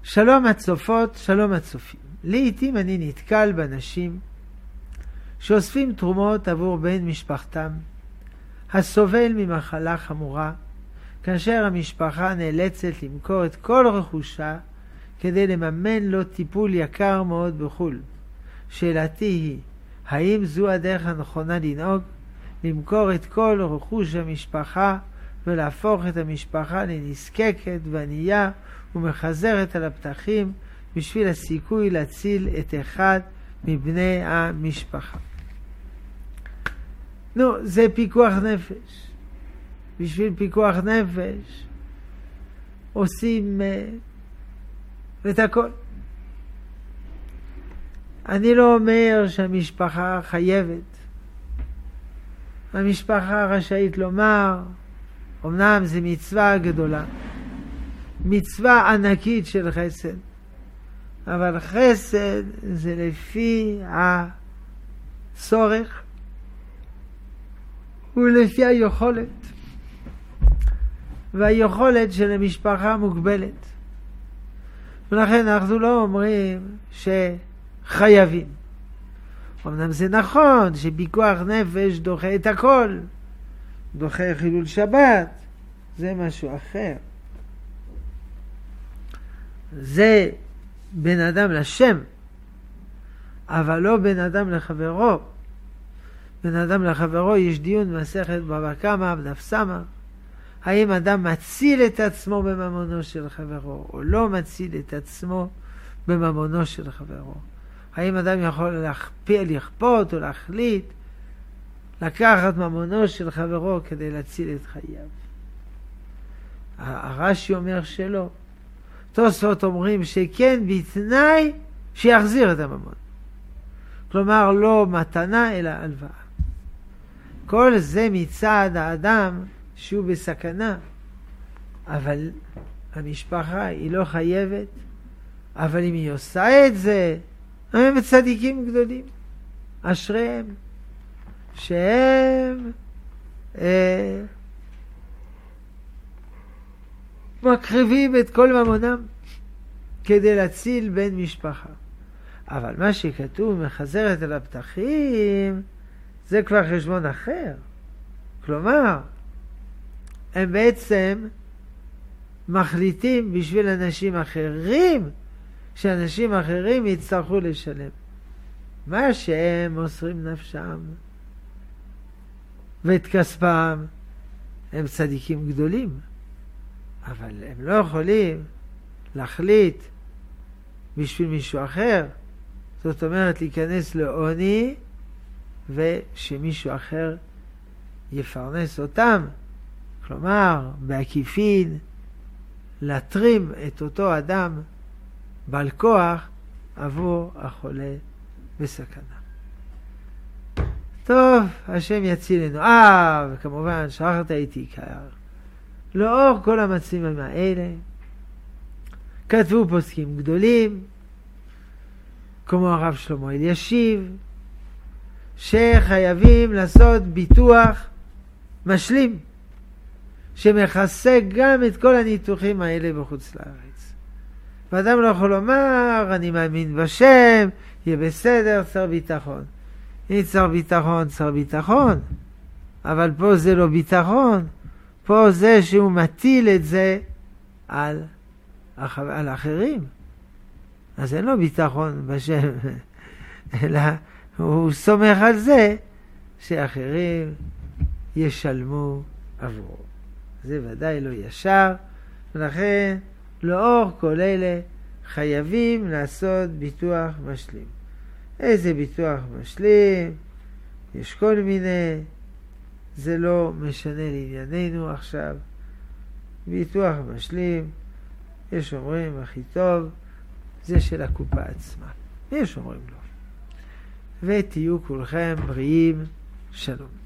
שלום הצופות, שלום הצופים. לעתים אני נתקל באנשים שאוספים תרומות עבור בן משפחתם הסובל ממחלה חמורה, כאשר המשפחה נאלצת למכור את כל רכושה כדי לממן לו טיפול יקר מאוד בחול. שאלתי היא, האם זו הדרך הנכונה לנהוג? למכור את כל רכוש המשפחה ולהפוך את המשפחה לנזקקת וענייה ומחזרת על הפתחים בשביל הסיכוי להציל את אחד מבני המשפחה. זה פיקוח נפש. בשביל פיקוח נפש עושים את הכל. אני לא אומר שהמשפחה חייבת. המשפחה רשאית לומר, אמנם זה מצווה גדולה, מצווה ענקית של חסד, אבל חסד זה לפי הצורך ולפי היכולת, והיכולת של המשפחה מוגבלת, ולכן אנחנו לא אומרים שחייבים. אמנם זה נכון שפיקוח נפש דוחה את הכל, דוחה חילול שבת, זה משהו אחר. זה בן אדם לשם, אבל לא בן אדם לחברו. בן אדם לחברו יש דיון במסכת בבא קמא בדף סמ"ך, האם אדם מציל את עצמו בממונו של חברו או לא מציל את עצמו בממונו של חברו. האם אדם יכול לכפות או להחליט לקחת ממונו של חברו כדי להציל את חייו? הרש"י אומר שלא. תוספות אומרים שכן, בתנאי שיחזיר את הממון. כלומר לא מתנה אלא הלוואה. כל זה מצד האדם שהוא בסכנה, אבל המשפחה היא לא חייבת. אבל אם היא עושה את זה, הם צדיקים גדולים, אשריהם, שהם מקריבים את כל ממונם כדי להציל בן משפחה. אבל מה שכתוב מחזרת על הפתחים זה כבר חשבון אחר. כלומר, הם בעצם מחליטים בשביל אנשים אחרים, שאנשים אחרים יצטרכו לשלם. מה שהם מוסרים נפשם ואת כספם, הם צדיקים גדולים, אבל הם לא יכולים להחליט בשביל מישהו אחר. זאת אומרת להיכנס לעוני ושמישהו אחר יפרנס אותם. כלומר, בעקיפין להתרים את אותו אדם בעל כוח עבור החולה בסכנה. טוב, השם יצילנו. וכמובן שכחת את עיקר. לאור כל המצבים האלה כתבו פוסקים גדולים כמו הרב שלמה אלישיב שחייבים לעשות ביטוח משלים שמכסה גם את כל הניתוחים האלה בחוץ לארץ. ואדם לא יכול לומר אני מאמין בשם, יהיה בסדר, צריך ביטחון. אם צריך ביטחון, צריך ביטחון, אבל פה זה לא ביטחון. פה זה שהוא מטיל את זה על אחרים. אז אין לו ביטחון בשם, אלא הוא סומך על זה שאחרים ישלמו עבורו. זה ודאי לא ישר, ולכן לאור כל אלה חייבים לעשות ביטוח משלים. איזה ביטוח משלים? יש כל מיני, זה לא משנה לענייננו עכשיו. ביטוח משלים, יש אומרים הכי טוב, זה של הקופה עצמה. יש אומרים לא. ותהיו כולכם בריאים, שלום.